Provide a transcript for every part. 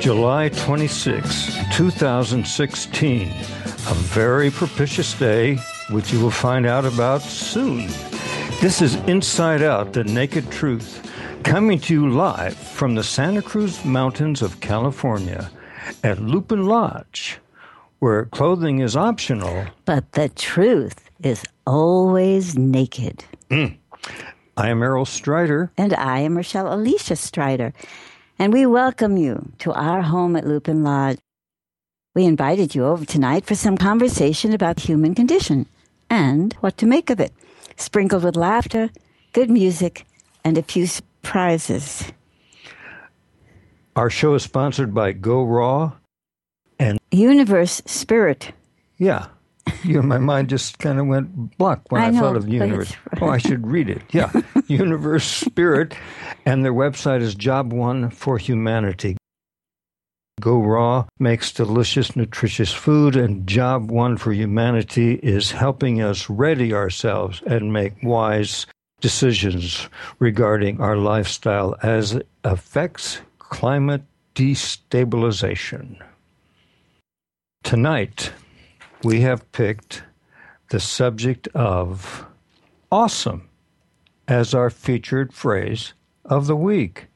July 26, 2016, a very propitious day, which you will find out about soon. This is Inside Out, the Naked Truth, coming to you live from the Santa Cruz Mountains of California at Lupin Lodge, where clothing is optional. But the truth is always naked. I am Errol Strider. And I am Rochelle Alicia Strider. And we welcome you to our home at Lupin Lodge. We invited you over tonight for some conversation about the human condition and what to make of it, sprinkled with laughter, good music, and a few surprises. Our show is sponsored by Go Raw and Universe Spirit. Yeah. My mind just kind of went blank when I thought of Universe. Oh, I should read it. Yeah. Universe Spirit. And their website is Job One for Humanity. Go Raw makes delicious, nutritious food, and Job One for Humanity is helping us ready ourselves and make wise decisions regarding our lifestyle as it affects climate destabilization. Tonight, we have picked the subject of awesome as our featured phrase of the week.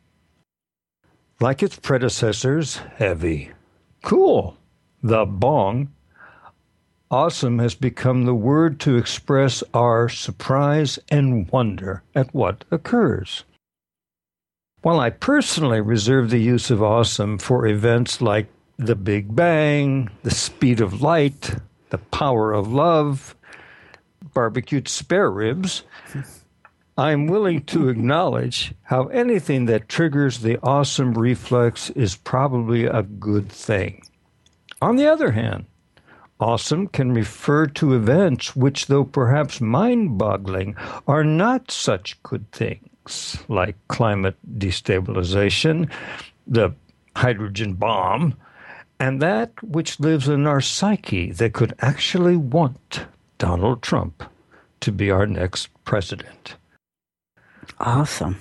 Like its predecessors, heavy, cool, the bong, awesome has become the word to express our surprise and wonder at what occurs. While I personally reserve the use of awesome for events like the Big Bang, the speed of light, the power of love, barbecued spare ribs, I'm willing to acknowledge how anything that triggers the awesome reflex is probably a good thing. On the other hand, awesome can refer to events which, though perhaps mind-boggling, are not such good things, like climate destabilization, the hydrogen bomb, and that which lives in our psyche that could actually want Donald Trump to be our next president. Awesome.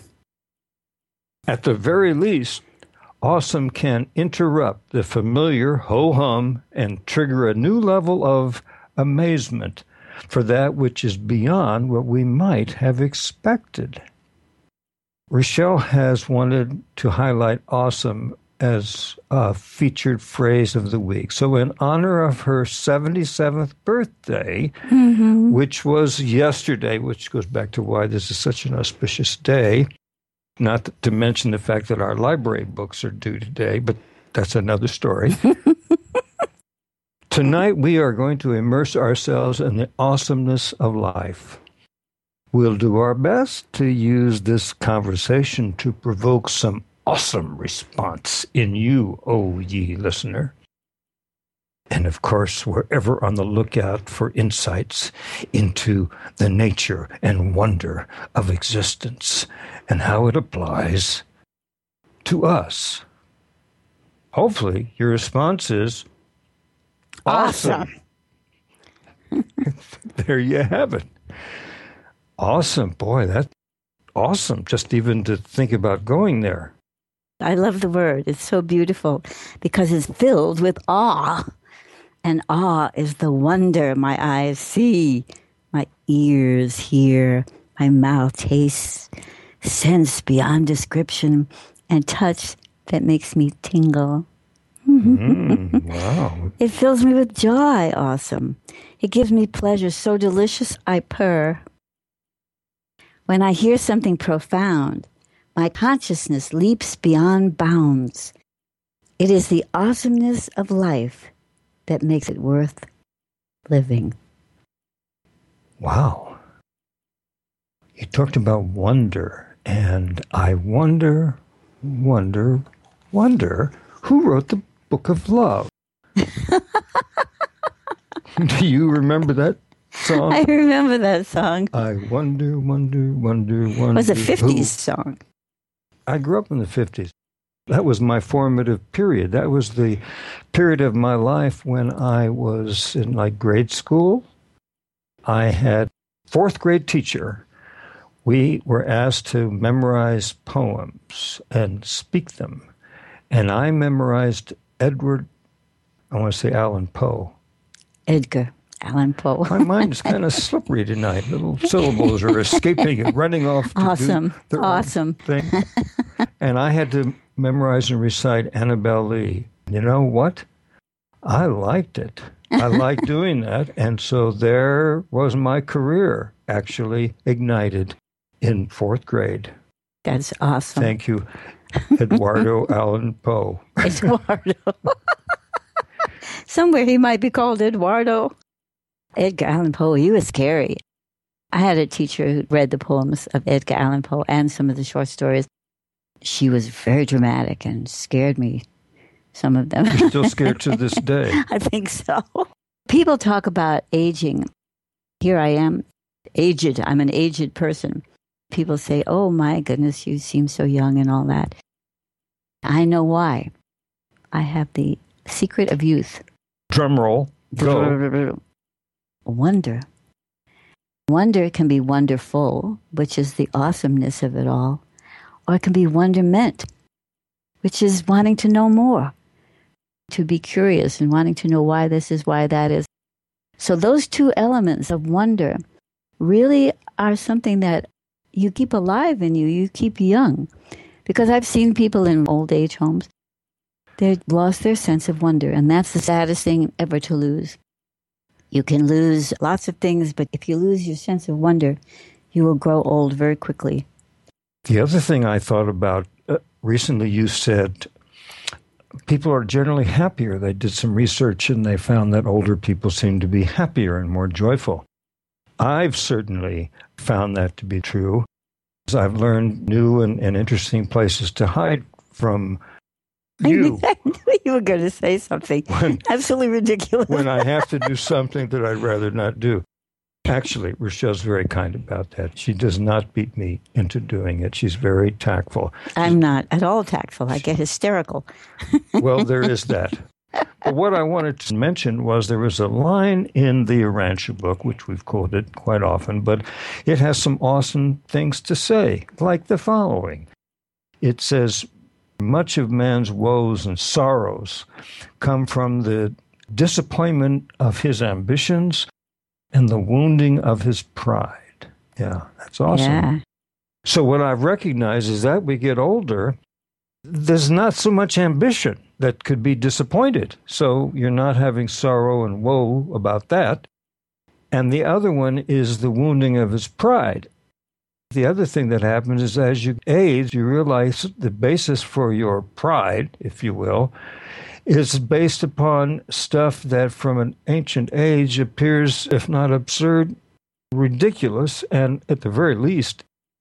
At the very least, awesome can interrupt the familiar ho-hum and trigger a new level of amazement for that which is beyond what we might have expected. Rochelle has wanted to highlight awesome as a featured phrase of the week. So in honor of her 77th birthday, which was yesterday, which goes back to why this is such an auspicious day, not to mention the fact that our library books are due today, but that's another story. Tonight, we are going to immerse ourselves in the awesomeness of life. We'll do our best to use this conversation to provoke some awesome response in you, O ye listener. And of course, we're ever on the lookout for insights into the nature and wonder of existence and how it applies to us. Hopefully, your response is awesome. There you have it. Awesome. Boy, that's awesome. Just even to think about going there. I love the word. It's so beautiful because it's filled with awe. And awe is the wonder my eyes see, my ears hear, my mouth tastes, sense beyond description, and touch that makes me tingle. Wow. It fills me with joy, awesome. It gives me pleasure so delicious I purr. When I hear something profound, my consciousness leaps beyond bounds. It is the awesomeness of life that makes it worth living. Wow. You talked about wonder, and I wonder, who wrote the Book of Love? Do you remember that song? I remember that song. I wonder. It was a 50s song. I grew up in the 50s. That was my formative period. That was the period of my life when I was in grade school. I had fourth grade teacher. We were asked to memorize poems and speak them. And I memorized Allan Poe. Edgar Allan Poe. My mind is kind of slippery tonight. Little syllables are escaping and running off to Awesome. do their Awesome. own thing. And I had to memorize and recite Annabel Lee. You know what? I liked it. I liked doing that. And so there was my career actually ignited in 4th grade. That's awesome. Thank you, Eduardo Allan Poe. Eduardo. Somewhere he might be called Eduardo. Edgar Allan Poe, he was scary. I had a teacher who read the poems of Edgar Allan Poe and some of the short stories. She was very dramatic and scared me, some of them. You're still scared to this day. I think so. People talk about aging. Here I am, aged. I'm an aged person. People say, oh my goodness, you seem so young and all that. I know why. I have the secret of youth. Drum roll. Go. Wonder. Wonder can be wonderful, which is the awesomeness of it all, or it can be wonderment, which is wanting to know more, to be curious and wanting to know why this is, why that is. So those two elements of wonder really are something that you keep alive in you, you keep young. Because I've seen people in old age homes, they've lost their sense of wonder, and that's the saddest thing ever to lose. You can lose lots of things, but if you lose your sense of wonder, you will grow old very quickly. The other thing I thought about, recently you said people are generally happier. They did some research and they found that older people seem to be happier and more joyful. I've certainly found that to be true. I've learned new and interesting places to hide from you. I knew you were going to say something absolutely ridiculous. When I have to do something that I'd rather not do. Actually, Rochelle's very kind about that. She does not beat me into doing it. She's very tactful. I'm not at all tactful. I get hysterical. Well, there is that. But what I wanted to mention was there was a line in the Urantia book, which we've quoted quite often, but it has some awesome things to say, like the following. It says, much of man's woes and sorrows come from the disappointment of his ambitions and the wounding of his pride. Yeah, that's awesome. Yeah. So what I've recognized is that we get older, there's not so much ambition that could be disappointed. So you're not having sorrow and woe about that. And the other one is the wounding of his pride. The other thing that happens is as you age, you realize the basis for your pride, if you will, is based upon stuff that from an ancient age appears, if not absurd, ridiculous, and at the very least,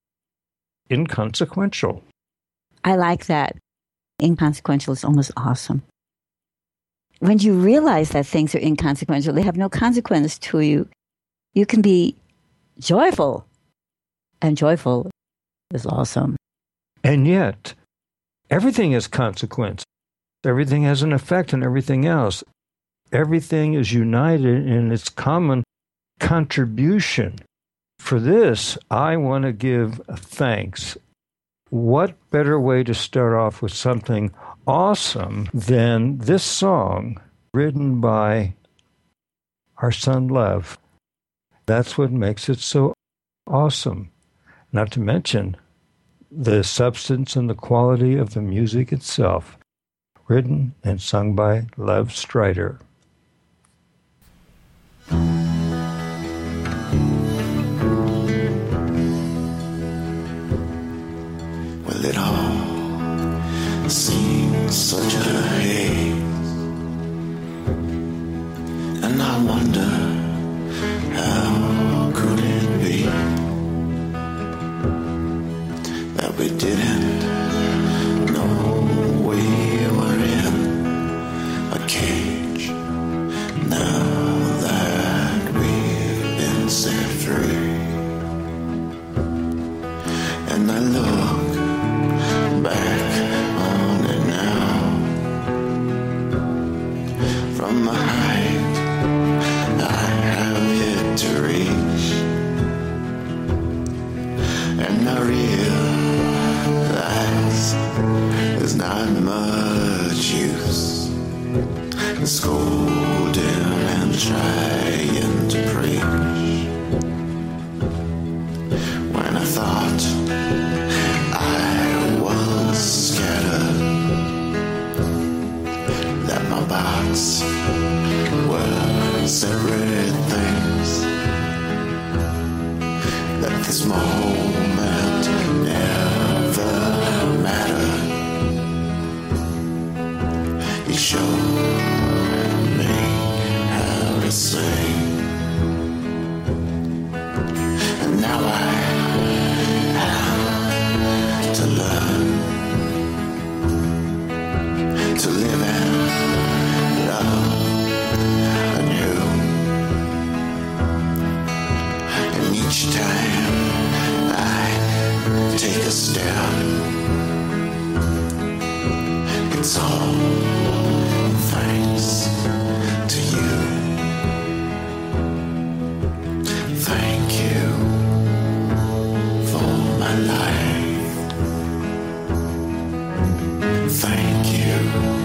inconsequential. I like that. Inconsequential is almost awesome. When you realize that things are inconsequential, they have no consequence to you, you can be joyful. And joyful is awesome. And yet, everything has consequence. Everything has an effect on everything else. Everything is united in its common contribution. For this, I want to give thanks. What better way to start off with something awesome than this song written by our son Lev? That's what makes it so awesome. Not to mention the substance and the quality of the music itself, written and sung by Lev Strider. Well, it all seems such a haze, and I wonder how could it be that we didn't know we were in a cage. Now that we've been set free, and I look back on it now from the height I have yet to reach, and I realize there's not much use, scolding and trying to preach. When I thought I was scattered, that my box were separate things, that this moment never mattered. He showed me how to sing, and now I have to learn to live and love anew. And each time I take a step, it's all thanks to you. Thank you for my life. Thank you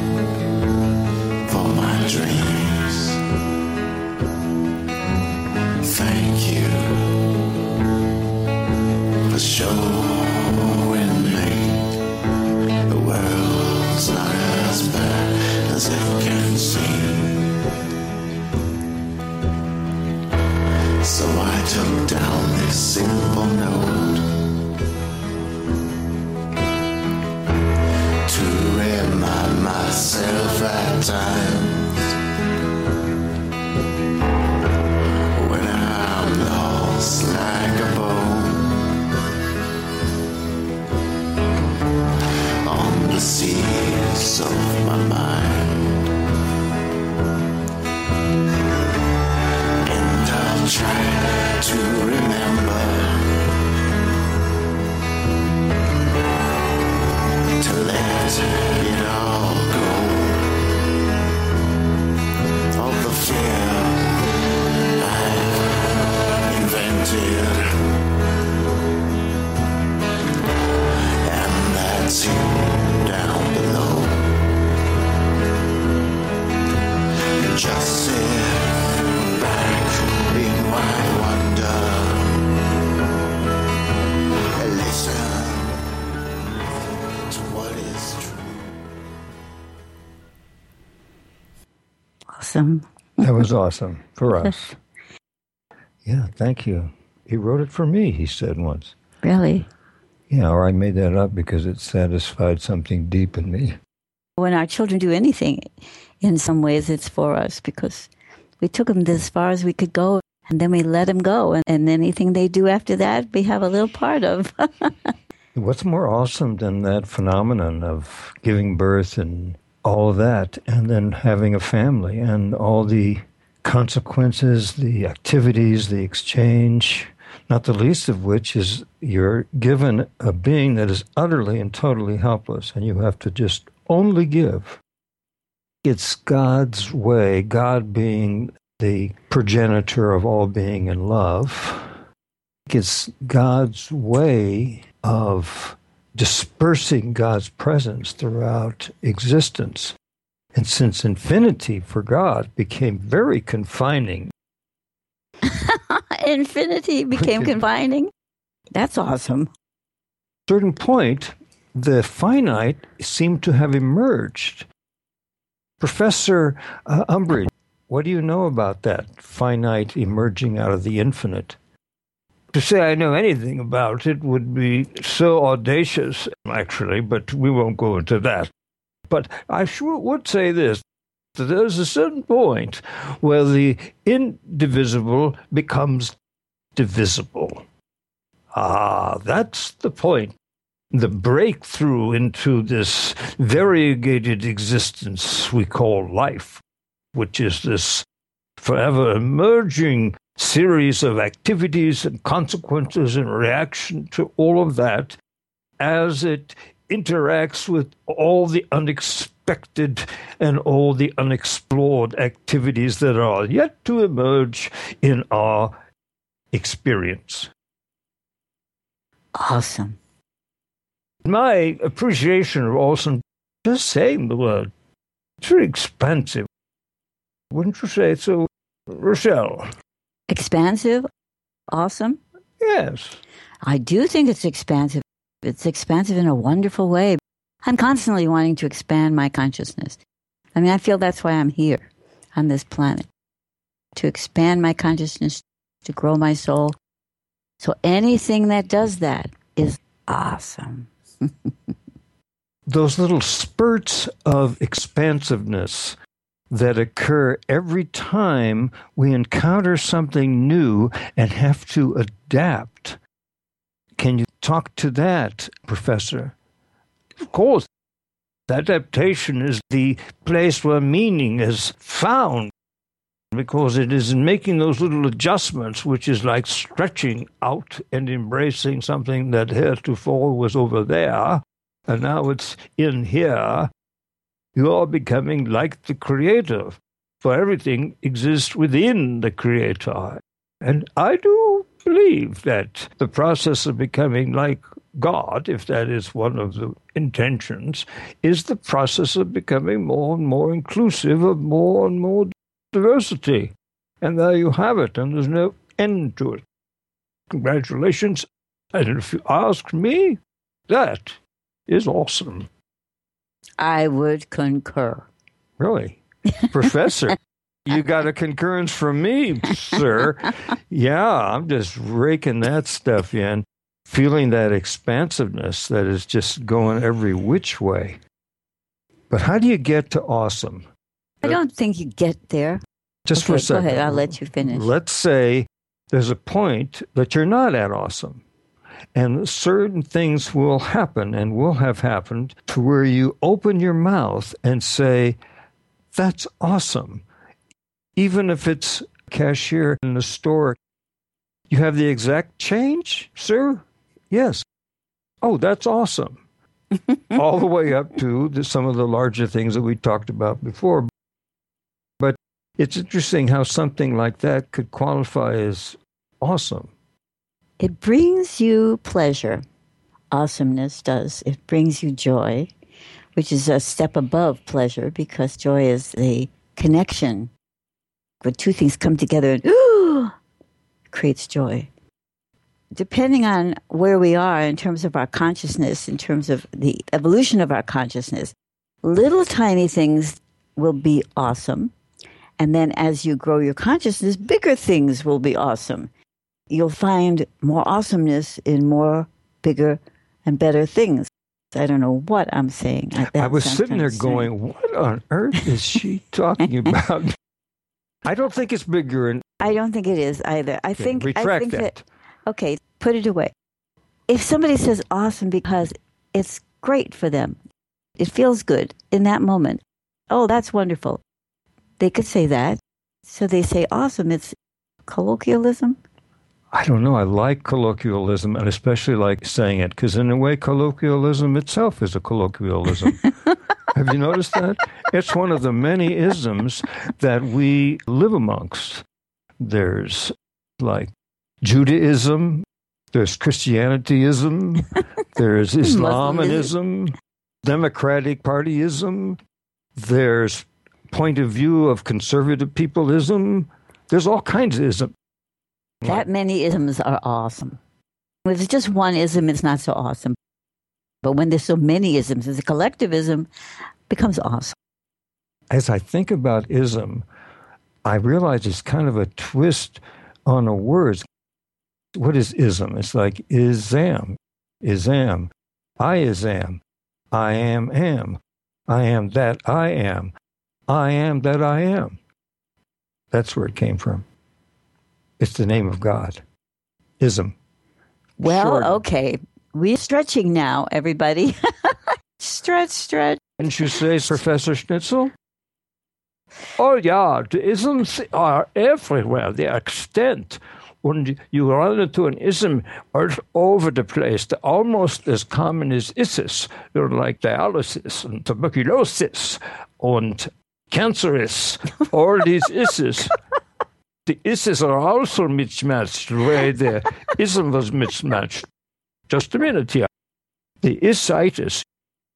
for my dreams. Thank you for showing me the world's not as bad as it can seem. So I took down this simple note to remind myself at times when I'm lost like a bone on the seas of my mind. And I'll try to remember to let it all go. All the fear I've invented, and that's hidden down below. Just sit back in wide wonder and listen to what is true. Awesome. That was awesome for us. Yeah, thank you. He wrote it for me, he said once. Really? Yeah, or I made that up because it satisfied something deep in me. When our children do anything, in some ways it's for us because we took them as far as we could go and then we let them go. And anything they do after that, we have a little part of. What's more awesome than that phenomenon of giving birth and all of that, and then having a family and all the consequences, the activities, the exchange, not the least of which is you're given a being that is utterly and totally helpless, and you have to just only give. It's God's way, God being the progenitor of all being and love. It's God's way of dispersing God's presence throughout existence. And since infinity for God became very confining. Infinity became confining? That's awesome. At a certain point, the finite seemed to have emerged. Professor Umbridge, what do you know about that finite emerging out of the infinite? To say I know anything about it would be so audacious, actually, but we won't go into that. But I sure would say this, that there's a certain point where the indivisible becomes divisible. That's the point. The breakthrough into this variegated existence we call life, which is this forever emerging series of activities and consequences in reaction to all of that as it interacts with all the unexpected and all the unexplored activities that are yet to emerge in our experience. Awesome. My appreciation of awesome, just saying the word, It's very expansive. Wouldn't you say so, Rochelle? Expansive? Awesome? Yes. I do think it's expansive. It's expansive in a wonderful way. I'm constantly wanting to expand my consciousness. I mean, I feel that's why I'm here on this planet, to expand my consciousness, to grow my soul. So anything that does that is awesome. Those little spurts of expansiveness that occur every time we encounter something new and have to adapt. Can you talk to that, Professor? Of course. Adaptation is the place where meaning is found, because it is in making those little adjustments, which is like stretching out and embracing something that heretofore was over there, and now it's in here. You are becoming like the Creator, for everything exists within the Creator. And I do believe that the process of becoming like God, if that is one of the intentions, is the process of becoming more and more inclusive of more and more diversity. And there you have it, and there's no end to it. Congratulations. And if you ask me, that is awesome. I would concur. Really? Professor, you got a concurrence from me, sir. Yeah, I'm just raking that stuff in, feeling that expansiveness that is just going every which way. But how do you get to awesome? I don't think you get there. Just for a second. Go ahead, I'll let you finish. Let's say there's a point that you're not at awesome. And certain things will happen and will have happened to where you open your mouth and say, that's awesome. Even if it's cashier in the store, you have the exact change, sir? Yes. Oh, that's awesome. All the way up to some of the larger things that we talked about before. But it's interesting how something like that could qualify as awesome. It brings you pleasure. Awesomeness does. It brings you joy, which is a step above pleasure, because joy is the connection. When two things come together and it creates joy. Depending on where we are in terms of our consciousness, in terms of the evolution of our consciousness, little tiny things will be awesome. And then as you grow your consciousness, bigger things will be awesome. You'll find more awesomeness in more bigger and better things. I don't know what I'm saying. I was sitting there going, what on earth is she talking about? I don't think it's bigger. I don't think it is either. I think that. Okay, put it away. If somebody says awesome because it's great for them, it feels good in that moment. Oh, that's wonderful. They could say that. So they say awesome. It's colloquialism. I don't know. I like colloquialism, and especially like saying it, because in a way, colloquialism itself is a colloquialism. Have you noticed that? It's one of the many isms that we live amongst. There's like Judaism, there's Christianityism, there's Islamism, Democratic Partyism, there's point of view of conservative peopleism. There's all kinds of isms. That many isms are awesome. If it's just one ism, it's not so awesome. But when there's so many isms, the collectivism becomes awesome. As I think about ism, I realize it's kind of a twist on the words. What is ism? It's like isam, I am that I am that I am. That's where it came from. It's the name of God. Ism. Well, Short. Okay. We're stretching now, everybody. Stretch. Didn't you say, Professor Schnitzel? Oh, yeah. The isms are everywhere. They are extant. When you run into an ism all over the place, they're almost as common as ISIS. They're like dialysis and tuberculosis and cancerous. All these ISIS. The ISIS are also mismatched the way the ism was mismatched. Just a minute here. The isitis,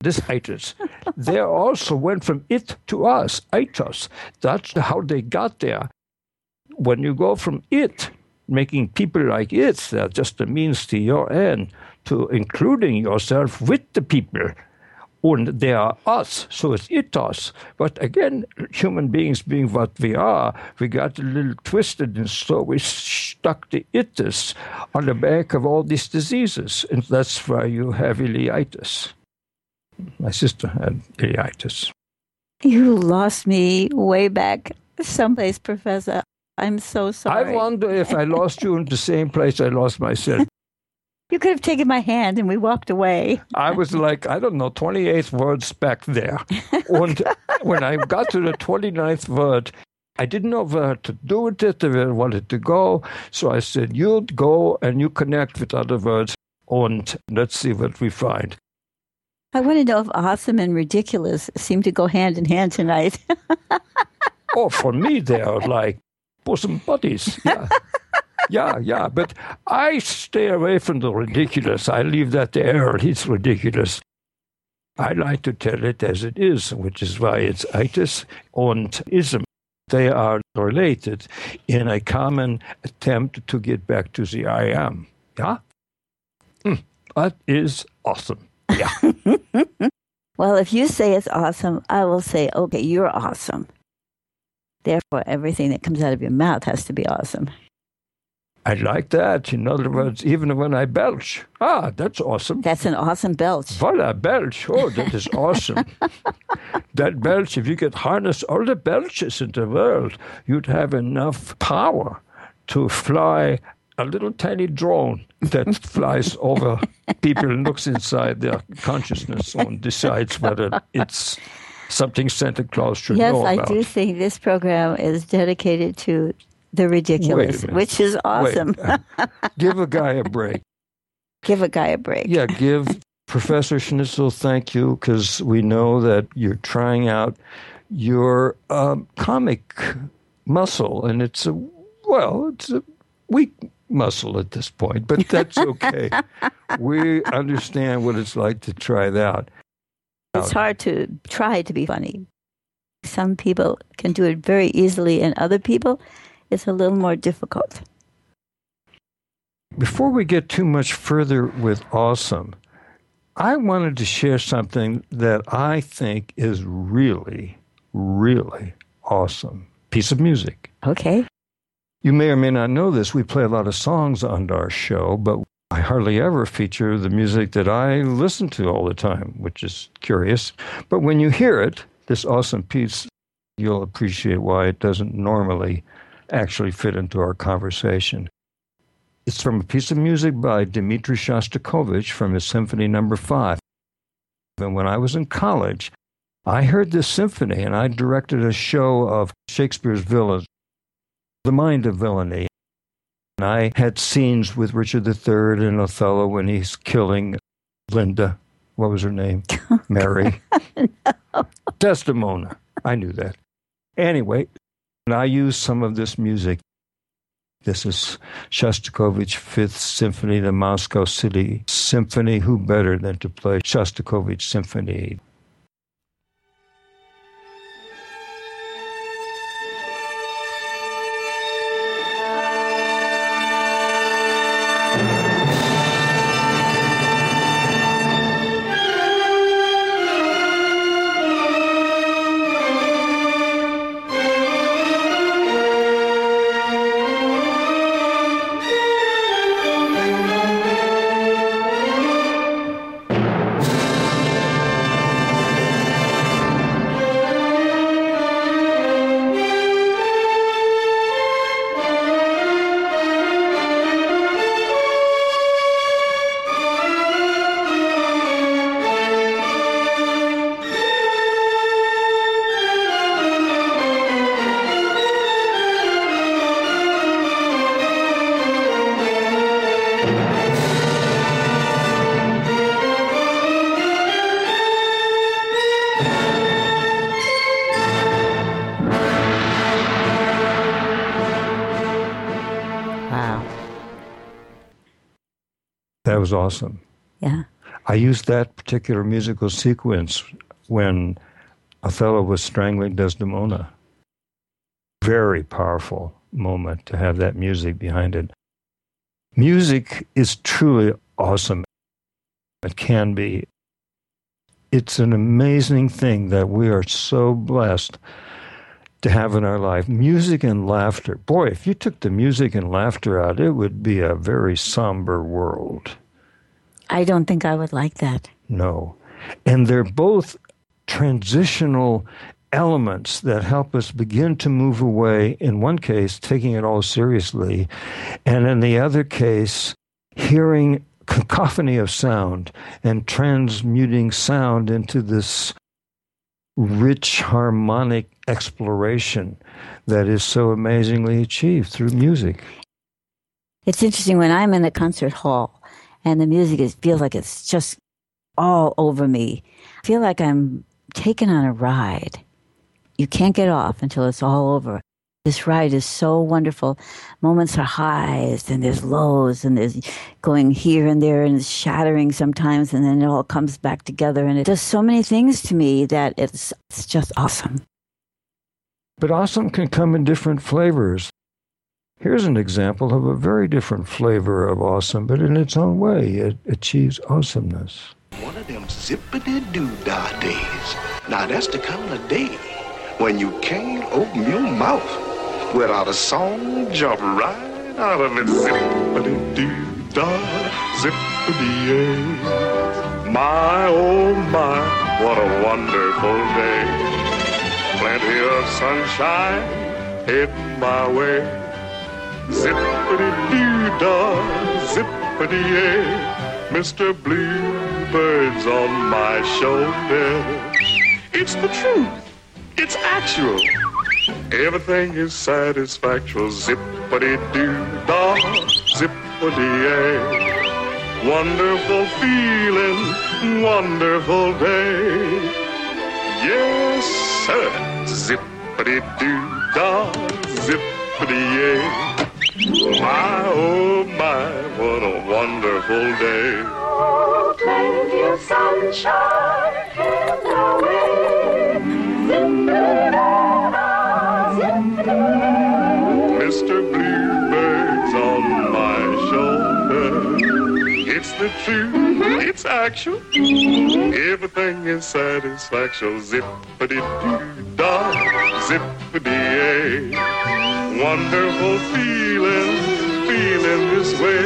this itis. They also went from it to us, itos. That's how they got there. When you go from it, making people like it, that's just a means to your end, to including yourself with the people. And they are us, so it's itos. But again, human beings being what we are, we got a little twisted, and so we stuck the itis on the back of all these diseases. And that's why you have ileitis. My sister had ileitis. You lost me way back someplace, Professor. I'm so sorry. I wonder if I lost you in the same place I lost myself. You could have taken my hand and we walked away. I was like, 28 words back there. And when I got to the 29th word, I didn't know where to do with it, where I wanted to go. So I said, you go and you connect with other words, and let's see what we find. I want to know if awesome and ridiculous seem to go hand in hand tonight. Oh, for me, they are like bosom buddies. Yeah. Yeah. But I stay away from the ridiculous. I leave that to Errol. He's ridiculous. I like to tell it as it is, which is why it's itis and ism. They are related in a common attempt to get back to the I am. Yeah? That is awesome. Yeah. Well, if you say it's awesome, I will say, okay, you're awesome. Therefore, everything that comes out of your mouth has to be awesome. I like that. In other words, even when I belch, that's awesome. That's an awesome belch. Voila, belch. Oh, that is awesome. That belch, if you could harness all the belches in the world, you'd have enough power to fly a little tiny drone that flies over people and looks inside their consciousness and decides whether it's something Santa Claus should know about. Yes, I do think this program is dedicated to the ridiculous, which is awesome. Give a guy a break. Give a guy a break. Yeah, give Professor Schnitzel thank you, because we know that you're trying out your comic muscle, and it's a weak muscle at this point, but that's okay. We understand what it's like to try that. It's hard to try to be funny. Some people can do it very easily, and other people, it's a little more difficult. Before we get too much further with awesome, I wanted to share something that I think is really, really awesome. Piece of music. Okay. You may or may not know this. We play a lot of songs on our show, but I hardly ever feature the music that I listen to all the time, which is curious. But when you hear it, this awesome piece, you'll appreciate why it doesn't normally actually fit into our conversation. It's from a piece of music by Dmitri Shostakovich from his Symphony No. 5. And when I was in college, I heard this symphony, and I directed a show of Shakespeare's villains, The Mind of Villainy. And I had scenes with Richard III and Othello when he's killing Linda. What was her name? Mary. No. Desdemona. I knew that. Anyway, and I used some of this music. This is Shostakovich Fifth Symphony, the Moscow City Symphony. Who better than to play Shostakovich Symphony? Wow. That was awesome. Yeah. I used that particular musical sequence when Othello was strangling Desdemona. Very powerful moment to have that music behind it. Music is truly awesome. It can be. It's an amazing thing that we are so blessed to have in our life. Music and laughter. Boy, if you took the music and laughter out, it would be a very somber world. I don't think I would like that. No. And they're both transitional elements that help us begin to move away, in one case, taking it all seriously, and in the other case, hearing cacophony of sound and transmuting sound into this rich harmonic exploration that is so amazingly achieved through music. It's interesting when I'm in a concert hall and the music feels like it's just all over me. I feel like I'm taken on a ride. You can't get off until it's all over. This ride is so wonderful. Moments are highs and there's lows and there's going here and there and it's shattering sometimes and then it all comes back together and it does so many things to me that it's just awesome. But awesome can come in different flavors. Here's an example of a very different flavor of awesome, but in its own way, it achieves awesomeness. One of them zippity-doo-dah days. Now that's the kind of day when you can't open your mouth without a song jump right out of it. Zippity-doo-dah, zippity-yay. My, oh my, what a wonderful day. Plenty of sunshine heading my way. Zippity-doo-dah, zippity-yay. Mr. Bluebird's on my shoulder. It's the truth. It's actual. Everything is satisfactual. Zippity-doo-dah, zippity-yay. Wonderful feeling, wonderful day. Yes, sir. Zippity-doo-dah, zippity-yay. My, oh my, what a wonderful day. Oh, plenty of sunshine in the way. Mr. Bluebird's on my shoulder. It's the truth, it's actual. Everything is satisfaction. Zippity-doo-dah, zippity-yay. Wonderful feeling this way.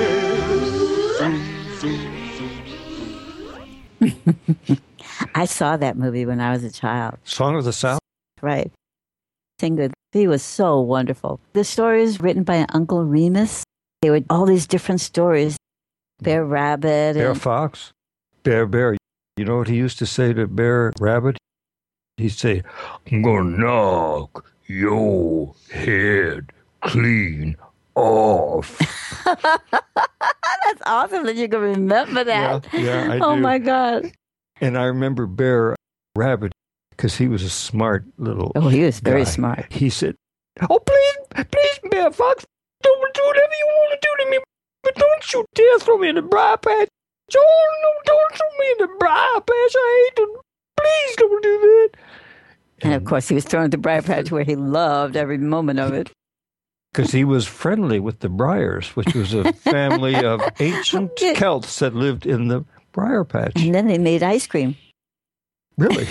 I saw that movie when I was a child. Song of the South? Right. Singer, he was so wonderful. The story is written by Uncle Remus. There were all these different stories. Bear Rabbit. Bear Fox? Bear. You know what he used to say to Bear Rabbit? He'd say, I'm going to knock your head clean off. That's awesome that you can remember that. Yeah, I do. Oh, my God. And I remember Bear Rabbit, because he was a smart little he was very guy. smart. He said, oh, please, Bear Fox, don't do whatever you want to do to me, but don't you dare throw me in the briar patch. Oh, no, don't throw me in the briar patch. I hate it. Please don't do that. And, of course, he was thrown at the briar patch where he loved every moment of it. Because he was friendly with the Briars, which was a family of ancient Celts that lived in the briar patch. And then they made ice cream. Really?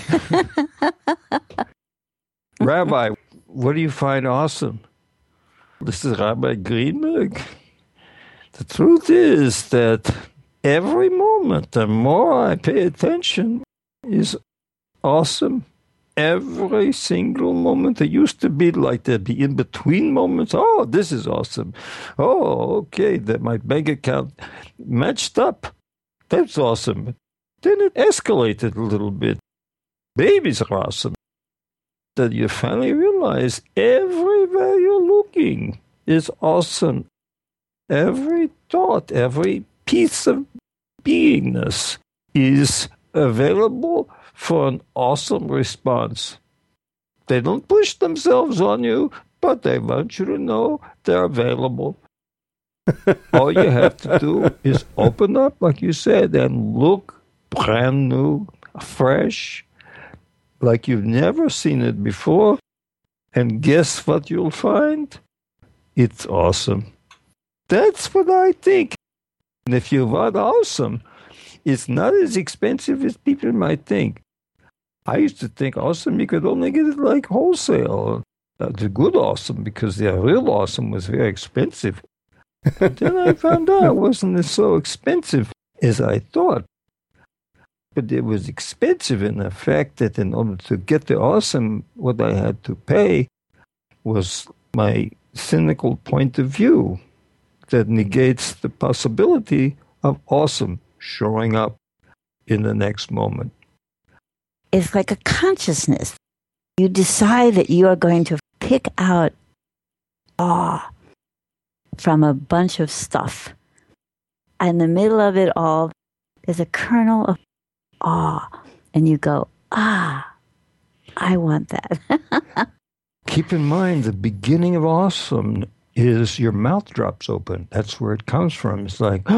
Rabbi, what do you find awesome? This is Rabbi Greenberg. The truth is that every moment, the more I pay attention, is awesome. Every single moment. There used to be like the in-between moments. Oh, this is awesome. Oh, okay, that my bank account matched up. That's awesome. Then it escalated a little bit. Babies are awesome. That you finally realize everywhere you're looking is awesome. Every thought, every piece of beingness is available for an awesome response. They don't push themselves on you, but they want you to know they're available. All you have to do is open up, like you said, and look brand new, fresh, like you've never seen it before. And guess what you'll find? It's awesome. That's what I think. And if you want awesome, it's not as expensive as people might think. I used to think awesome, you could only get it like wholesale. The good awesome, because the real awesome was very expensive. But then I found out it wasn't so expensive as I thought. But it was expensive in the fact that in order to get the awesome, what I had to pay was my cynical point of view that negates the possibility of awesome showing up in the next moment. It's like a consciousness. You decide that you are going to pick out awe from a bunch of stuff. In the middle of it all, there's a kernel of awe. And you go, I want that. Keep in mind, the beginning of awesome is your mouth drops open. That's where it comes from. It's like,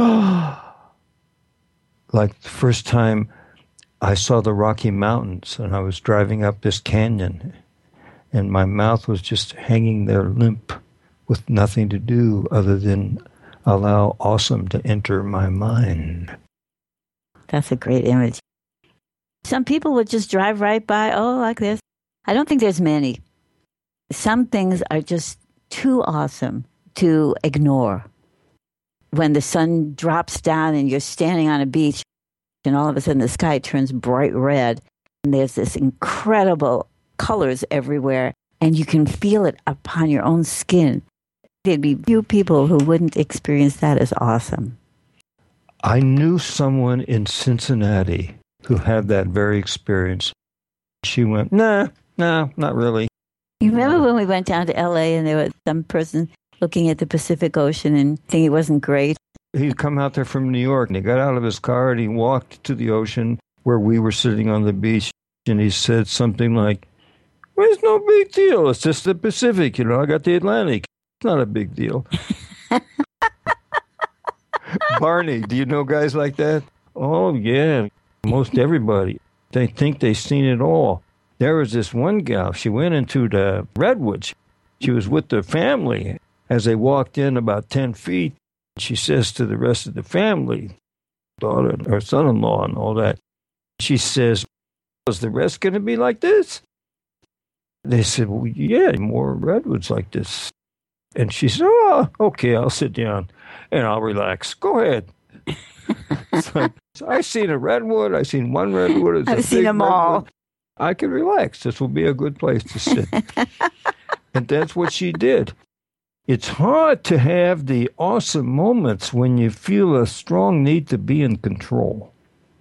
like the first time I saw the Rocky Mountains and I was driving up this canyon and my mouth was just hanging there limp with nothing to do other than allow awesome to enter my mind. That's a great image. Some people would just drive right by, like this. I don't think there's many. Some things are just too awesome to ignore. When the sun drops down and you're standing on a beach and all of a sudden the sky turns bright red and there's this incredible colors everywhere and you can feel it upon your own skin. There'd be few people who wouldn't experience that as awesome. I knew someone in Cincinnati who had that very experience. She went, nah, not really. You remember when we went down to L.A. and there was some person looking at the Pacific Ocean and thinking it wasn't great? He'd come out there from New York and he got out of his car and he walked to the ocean where we were sitting on the beach and he said something like, well, it's no big deal. It's just the Pacific. I got the Atlantic. It's not a big deal. Barney, do you know guys like that? Oh, yeah. Most everybody. They think they've seen it all. There was this one gal. She went into the redwoods. She was with the family. As they walked in about 10 feet, she says to the rest of the family, daughter, her son-in-law and all that, she says, is the rest going to be like this? They said, well, yeah, more redwoods like this. And she said, oh, okay, I'll sit down and I'll relax. Go ahead. It's like, so I've seen a redwood. I've seen one redwood. I've seen them all. I can relax. This will be a good place to sit. And that's what she did. It's hard to have the awesome moments when you feel a strong need to be in control.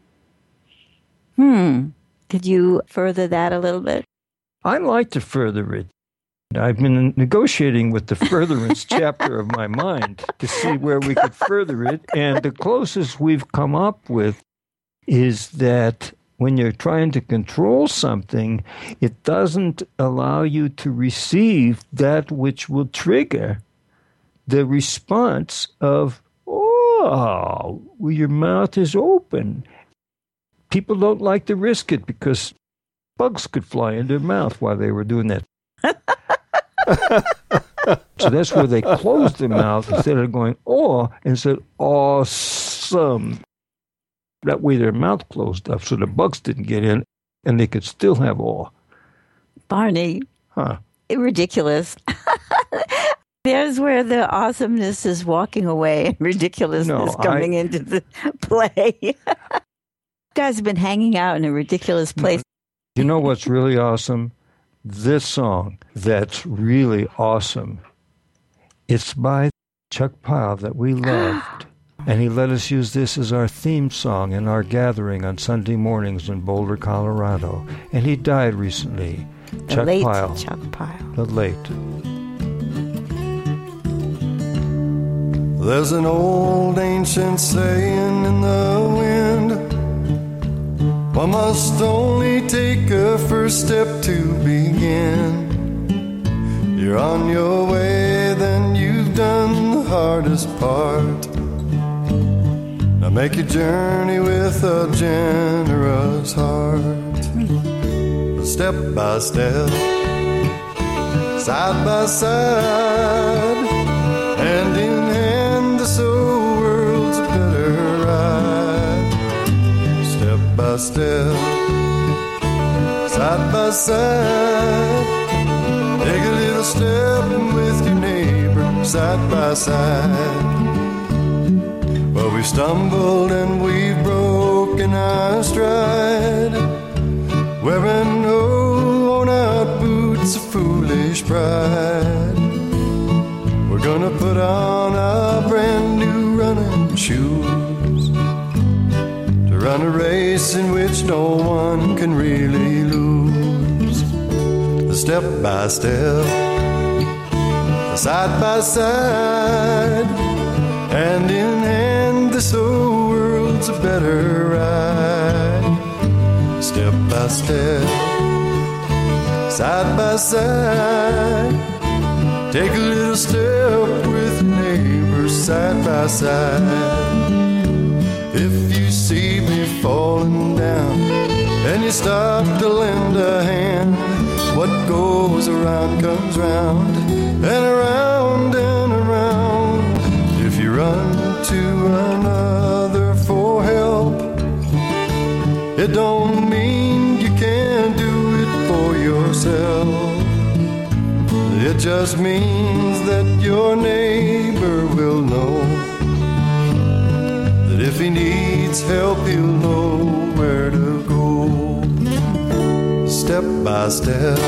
Could you further that a little bit? I like to further it. I've been negotiating with the furtherance chapter of my mind to see where we could further it. And the closest we've come up with is that when you're trying to control something, it doesn't allow you to receive that which will trigger the response of, oh, well, your mouth is open. People don't like to risk it because bugs could fly in their mouth while they were doing that. So that's where they closed their mouth instead of going, and said, awesome. That way their mouth closed up so the bugs didn't get in and they could still have awe. Barney, ridiculous. There's where the awesomeness is walking away and ridiculousness coming into the play. You guys have been hanging out in a ridiculous place. You know what's really awesome? This song that's really awesome. It's by Chuck Pyle that we loved. And he let us use this as our theme song in our gathering on Sunday mornings in Boulder, Colorado. And he died recently. The late Chuck Pyle. The late. There's an old ancient saying in the wind, one must only take a first step to begin. You're on your way, then you've done the hardest part. Now make your journey with a generous heart. Step by step, side by side, hand in hand, this whole world's a better ride. Step by step, side by side, take a little step with your neighbor, side by side. Well, we've stumbled and we've broken our stride, wearing worn-out boots of foolish pride. We're gonna put on our brand new running shoes to run a race in which no one can really lose. Step by step, side by side, hand in hand, this whole world's a better ride. Step by step, side by side, take a little step with your neighbor, side by side. If you see me falling down and you stop to lend a hand, what goes around comes round and around and around. If you run to another for help, it don't mean you can't do it for yourself. It just means that your neighbor will know that if he needs help, he'll know where to go. Step by step,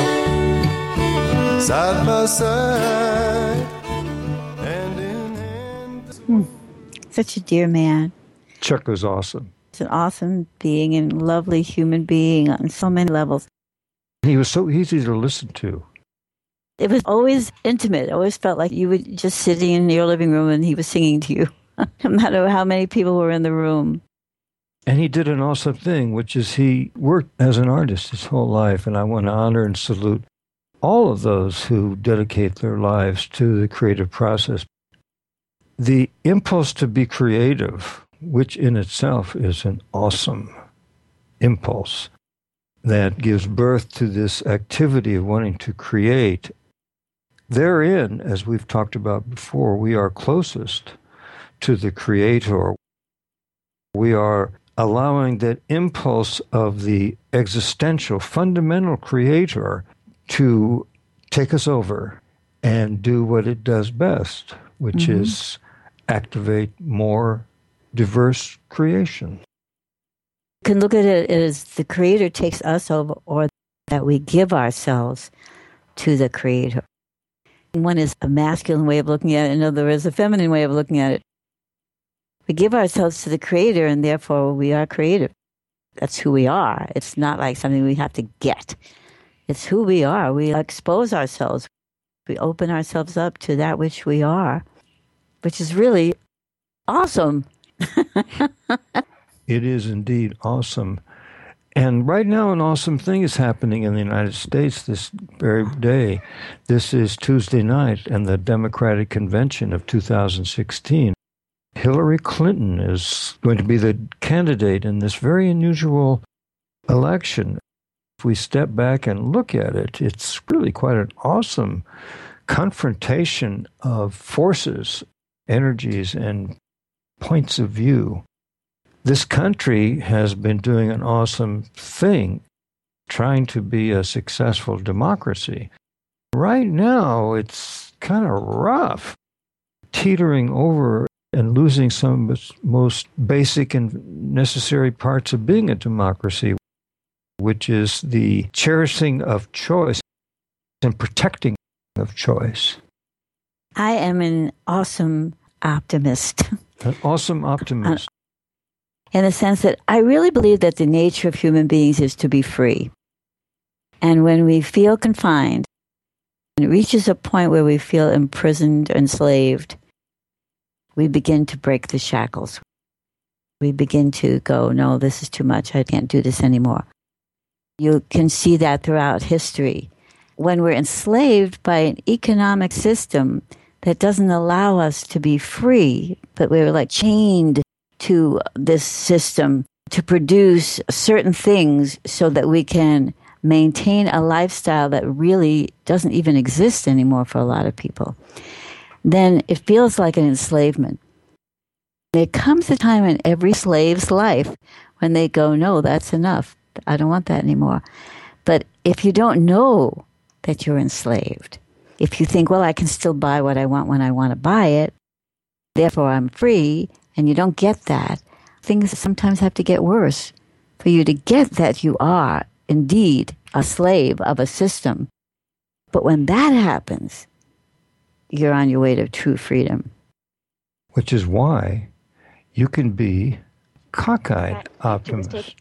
side by side, hand in hand. Such a dear man. Chuck was awesome. He's an awesome being and lovely human being on so many levels. He was so easy to listen to. It was always intimate. It always felt like you were just sitting in your living room and he was singing to you, no matter how many people were in the room. And he did an awesome thing, which is he worked as an artist his whole life. And I want to honor and salute all of those who dedicate their lives to the creative process. The impulse to be creative, which in itself is an awesome impulse that gives birth to this activity of wanting to create. Therein, as we've talked about before, we are closest to the Creator. We are allowing that impulse of the existential, fundamental Creator to take us over and do what it does best, which is activate more diverse creation. You can look at it as the Creator takes us over, or that we give ourselves to the Creator. One is a masculine way of looking at it, another is a feminine way of looking at it. We give ourselves to the Creator, and therefore we are creative. That's who we are. It's not like something we have to get. It's who we are. We expose ourselves. We open ourselves up to that which we are, which is really awesome. It is indeed awesome. And right now, an awesome thing is happening in the United States this very day. This is Tuesday night, and the Democratic Convention of 2016. Hillary Clinton is going to be the candidate in this very unusual election. If we step back and look at it, it's really quite an awesome confrontation of forces, energies, and points of view. This country has been doing an awesome thing, trying to be a successful democracy. Right now, it's kind of rough, teetering over and losing some of its most basic and necessary parts of being a democracy, which is the cherishing of choice and protecting of choice. I am an awesome optimist. An awesome optimist. In the sense that I really believe that the nature of human beings is to be free. And when we feel confined, and it reaches a point where we feel imprisoned or enslaved, we begin to break the shackles. We begin to go, no, this is too much. I can't do this anymore. You can see that throughout history. When we're enslaved by an economic system that doesn't allow us to be free, but we're like chained to this system to produce certain things so that we can maintain a lifestyle that really doesn't even exist anymore for a lot of people, then it feels like an enslavement. There comes a time in every slave's life when they go, no, that's enough. I don't want that anymore. But if you don't know that you're enslaved, if you think, well, I can still buy what I want when I want to buy it, therefore I'm free, and you don't get that, things sometimes have to get worse for you to get that you are indeed a slave of a system. But when that happens, you're on your way to true freedom. Which is why you can be cockeyed optimist.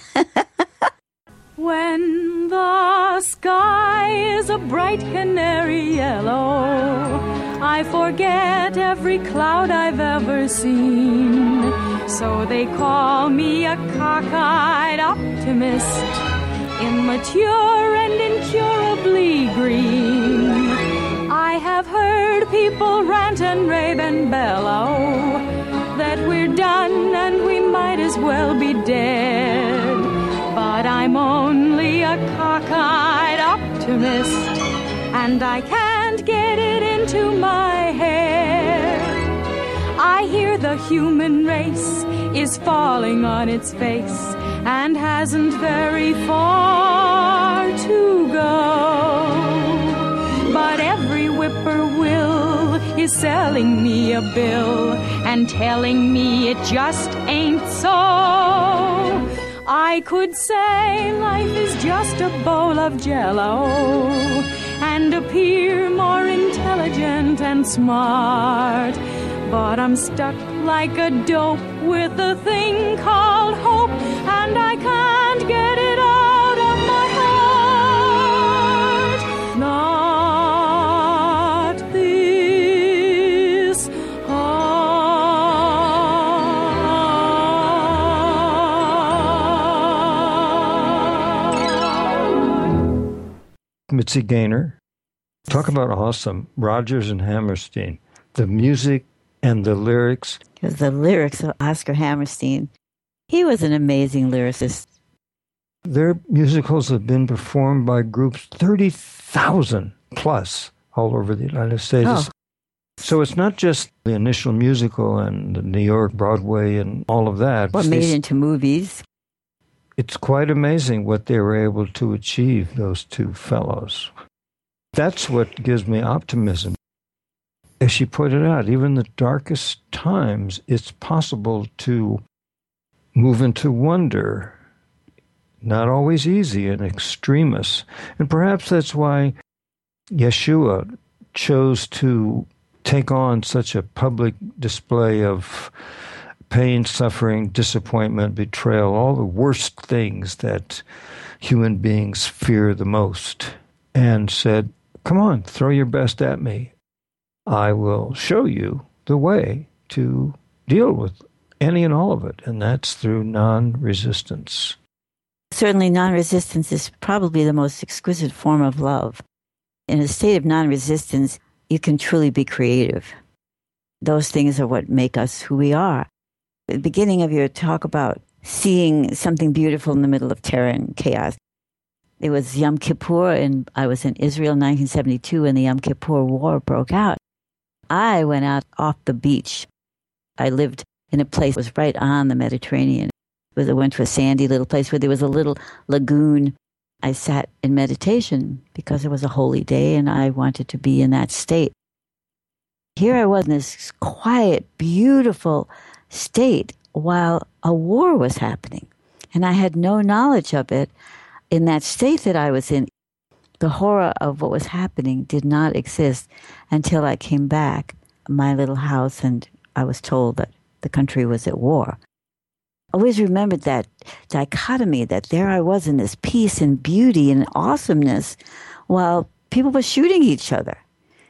When the sky is a bright canary yellow, I forget every cloud I've ever seen. So they call me a cockeyed optimist, immature and incurably green. I have heard people rant and rave and bellow that we're done and we might as well be dead. But I'm only a cockeyed optimist, and I can't get it into my head. I hear the human race is falling on its face and hasn't very far to go. But every whippoorwill is selling me a bill and telling me it just ain't so. I could say life is just a bowl of Jell-O and appear more intelligent and smart, but I'm stuck like a dope with a thing called hope, and I can't get it out of my heart. Not this Mitzi Gaynor. Talk about awesome. Rodgers and Hammerstein. The music and the lyrics. The lyrics of Oscar Hammerstein. He was an amazing lyricist. Their musicals have been performed by groups 30,000 plus all over the United States. Oh. So it's not just the initial musical and the New York Broadway and all of that. Or made into movies. It's quite amazing what they were able to achieve, those two fellows. That's what gives me optimism. As she pointed out, even the darkest times, it's possible to move into wonder. Not always easy and extremist. And perhaps that's why Yeshua chose to take on such a public display of pain, suffering, disappointment, betrayal, all the worst things that human beings fear the most, and said, come on, throw your best at me. I will show you the way to deal with any and all of it, and that's through non-resistance. Certainly non-resistance is probably the most exquisite form of love. In a state of non-resistance, you can truly be creative. Those things are what make us who we are. At the beginning of your talk about seeing something beautiful in the middle of terror and chaos. It was Yom Kippur, and I was in Israel in 1972 when the Yom Kippur War broke out. I went out off the beach. I lived in a place that was right on the Mediterranean. I went to a sandy little place where there was a little lagoon. I sat in meditation because it was a holy day and I wanted to be in that state. Here I was in this quiet, beautiful state while a war was happening. And I had no knowledge of it. In that state that I was in, the horror of what was happening did not exist until I came back to my little house and I was told that the country was at war. I always remembered that dichotomy, that there I was in this peace and beauty and awesomeness while people were shooting each other.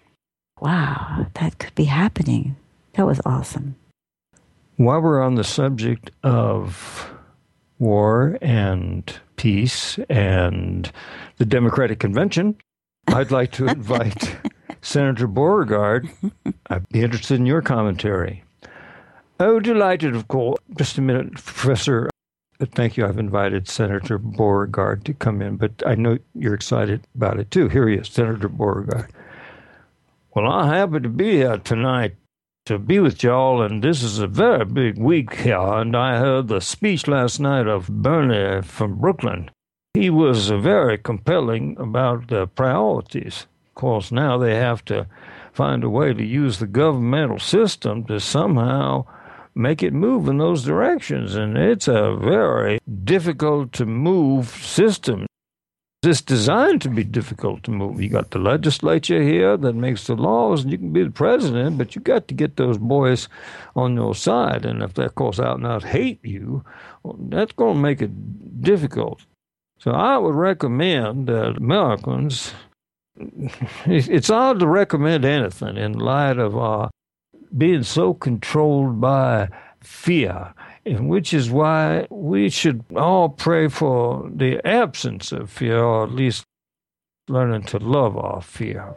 Wow, that could be happening. That was awesome. While we're on the subject of war and peace and the Democratic Convention, I'd like to invite Senator Beauregard. I'd be interested in your commentary. Oh, delighted, of course. Just a minute, Professor. Thank you. I've invited Senator Beauregard to come in, but I know you're excited about it, too. Here he is, Senator Beauregard. Well, I'm happy to be here tonight to be with y'all, and this is a very big week here, and I heard the speech last night of Bernie from Brooklyn. He was very compelling about the priorities. Of course, now they have to find a way to use the governmental system to somehow make it move in those directions. And it's a very difficult to move system. It's designed to be difficult to move. You got the legislature here that makes the laws, and you can be the president, but you got to get those boys on your side. And if they, of course, out and out hate you, well, that's going to make it difficult. So I would recommend that Americans, it's hard to recommend anything in light of being so controlled by fear, and which is why we should all pray for the absence of fear, or at least learning to love our fear.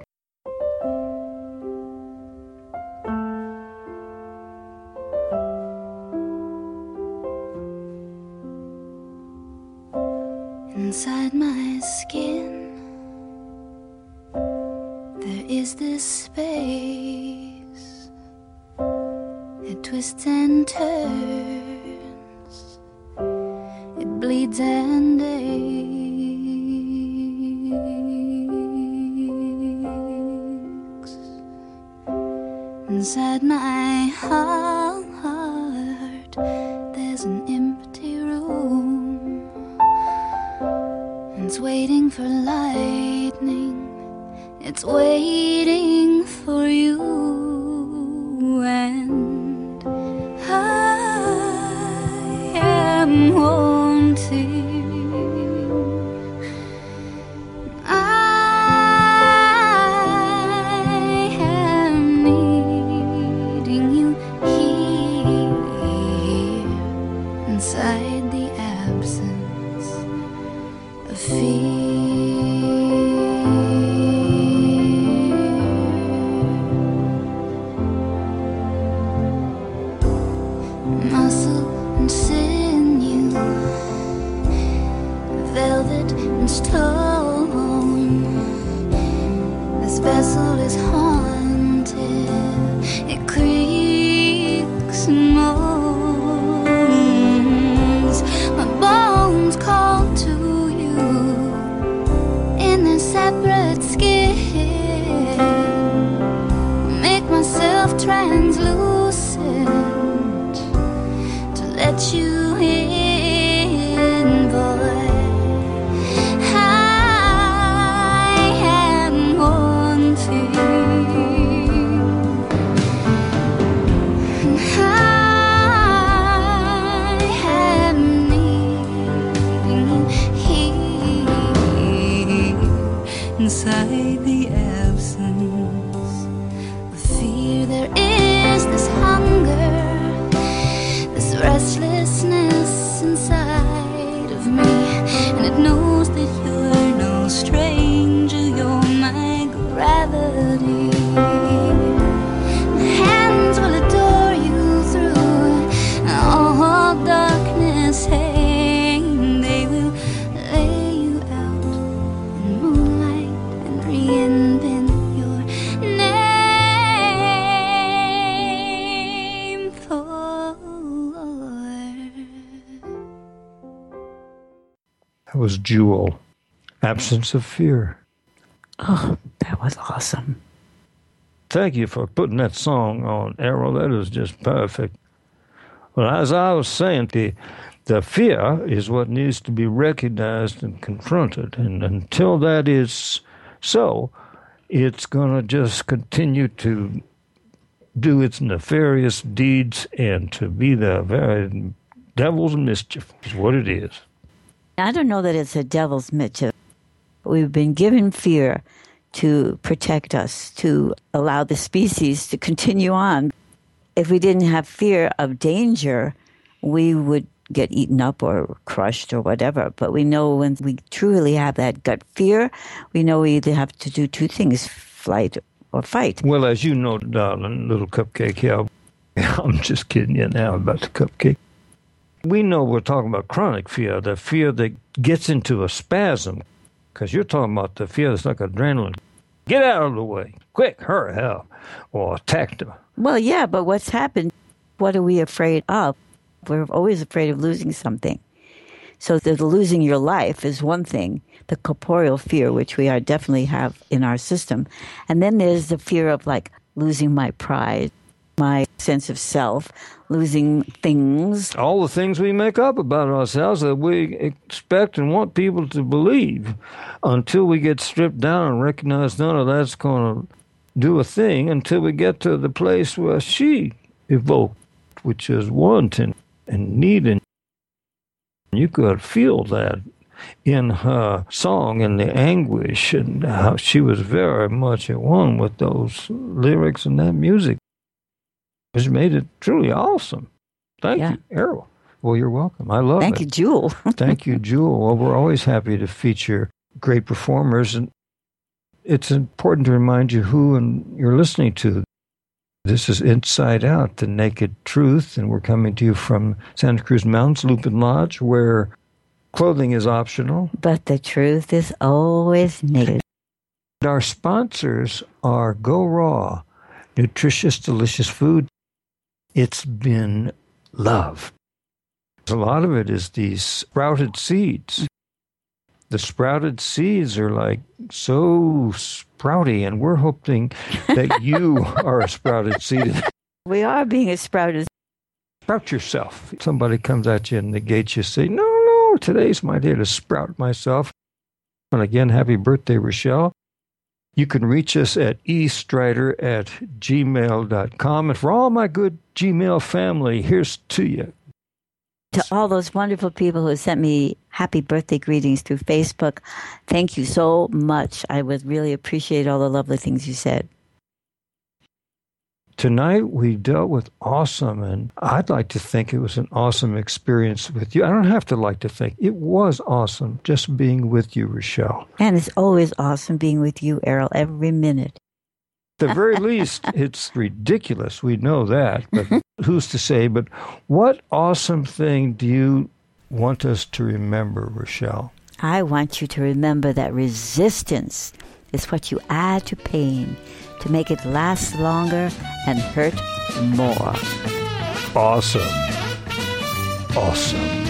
Inside my skin, there is this space. It twists and turns, it bleeds and aches. Inside my heart, there's an empty room. It's waiting for lightning, it's waiting for you. And I am wanting, I am needing you here, inside the absence of fear. Muscle and sinew, velvet and stone, this vessel is haunted, it creaks and moans. My bones call to you in their separate skin. Make myself translucent to let you in, boy. I am wanting, and I am needing you here, inside the absence of fear. There is this hunger, this restlessness inside of me, and it knows that you're no stranger, you're my gravity. My hands will adore you through all darkness, and they will lay you out in moonlight and reinvent your name for. That was Jewel, Absence of Fear. Oh, that was awesome. Thank you for putting that song on, Errol. That is just perfect. Well, as I was saying, the fear is what needs to be recognized and confronted. And until that is so, it's going to just continue to do its nefarious deeds and to be the very devil's mischief is what it is. I don't know that it's a devil's mischief. We've been given fear to protect us, to allow the species to continue on. If we didn't have fear of danger, we would get eaten up or crushed or whatever. But we know when we truly have that gut fear, we know we either have to do two things, flight or fight. Well, as you know, darling, little cupcake here, I'm just kidding you now about the cupcake. We know we're talking about chronic fear, the fear that gets into a spasm, because you're talking about the fear that's like adrenaline. Get out of the way. Quick, hurry, help. Or attack them. Well, yeah, but what's happened? What are we afraid of? We're always afraid of losing something. So the losing your life is one thing, the corporeal fear, which we are definitely have in our system. And then there's the fear of like losing my pride, my sense of self, losing things. All the things we make up about ourselves that we expect and want people to believe, until we get stripped down and recognize none of that's going to do a thing, until we get to the place where she evoked, which is wanting and needing. You could feel that in her song and the anguish, and how she was very much at one with those lyrics and that music, which made it truly awesome. Thank you, Errol. Well, you're welcome. I love it. Thank you, Jewel. Thank you, Jewel. Well, we're always happy to feature great performers, and it's important to remind you who you're listening to. This is Inside Out, the Naked Truth, and we're coming to you from Santa Cruz Mountains, Lupin Lodge, where clothing is optional. But the truth is always naked. Our sponsors are Go Raw, nutritious, delicious food. It's been loved. A lot of it is these sprouted seeds. The sprouted seeds are like so sprouty, and we're hoping that you are a sprouted seed. We are being a sprouted. Sprout yourself. Somebody comes at you and negates you, say, no, today's my day to sprout myself. And again, happy birthday, Rochelle. You can reach us at estrider@gmail.com. And for all my good Gmail family, here's to you. To all those wonderful people who sent me happy birthday greetings through Facebook, thank you so much. I would really appreciate all the lovely things you said. Tonight we dealt with awesome, and I'd like to think it was an awesome experience with you. I don't have to like to think. It was awesome just being with you, Rochelle. And it's always awesome being with you, Errol, every minute. At the very least, it's ridiculous. We know that, but who's to say? But what awesome thing do you want us to remember, Rochelle? I want you to remember that resistance is what you add to pain to make it last longer and hurt more. Awesome. Awesome.